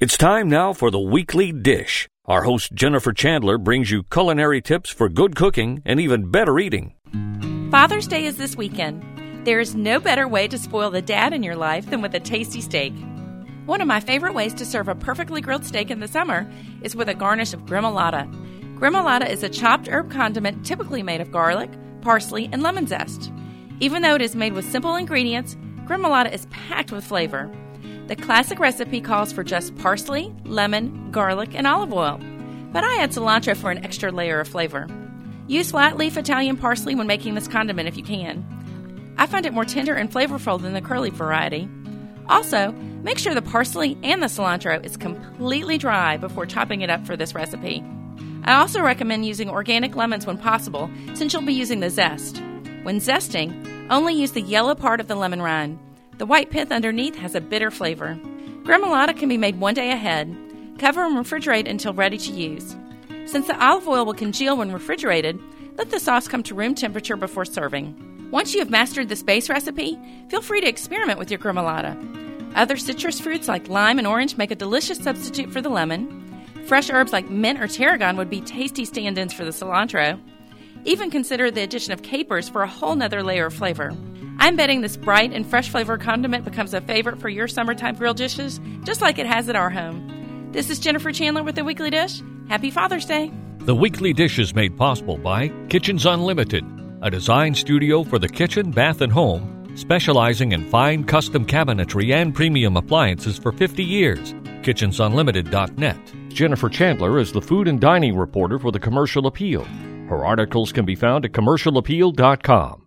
It's time now for the Weekly Dish. Our host Jennifer Chandler brings you culinary tips for good cooking and even better eating. Father's Day is this weekend. There is no better way to spoil the dad in your life than with a tasty steak. One of my favorite ways to serve a perfectly grilled steak in the summer is with a garnish of gremolata. Gremolata is a chopped herb condiment typically made of garlic, parsley, and lemon zest. Even though it is made with simple ingredients, gremolata is packed with flavor. The classic recipe calls for just parsley, lemon, garlic, and olive oil, but I add cilantro for an extra layer of flavor. Use flat leaf Italian parsley when making this condiment if you can. I find it more tender and flavorful than the curly variety. Also, make sure the parsley and the cilantro is completely dry before chopping it up for this recipe. I also recommend using organic lemons when possible, since you'll be using the zest. When zesting, only use the yellow part of the lemon rind. The white pith underneath has a bitter flavor. Gremolata can be made one day ahead. Cover and refrigerate until ready to use. Since the olive oil will congeal when refrigerated, let the sauce come to room temperature before serving. Once you have mastered this base recipe, feel free to experiment with your gremolata. Other citrus fruits like lime and orange make a delicious substitute for the lemon. Fresh herbs like mint or tarragon would be tasty stand-ins for the cilantro. Even consider the addition of capers for a whole nother layer of flavor. I'm betting this bright and fresh flavor condiment becomes a favorite for your summertime grilled dishes, just like it has at our home. This is Jennifer Chandler with The Weekly Dish. Happy Father's Day. The Weekly Dish is made possible by Kitchens Unlimited, a design studio for the kitchen, bath, and home, specializing in fine custom cabinetry and premium appliances for 50 years. KitchensUnlimited.net. Jennifer Chandler is the food and dining reporter for the Commercial Appeal. Her articles can be found at CommercialAppeal.com.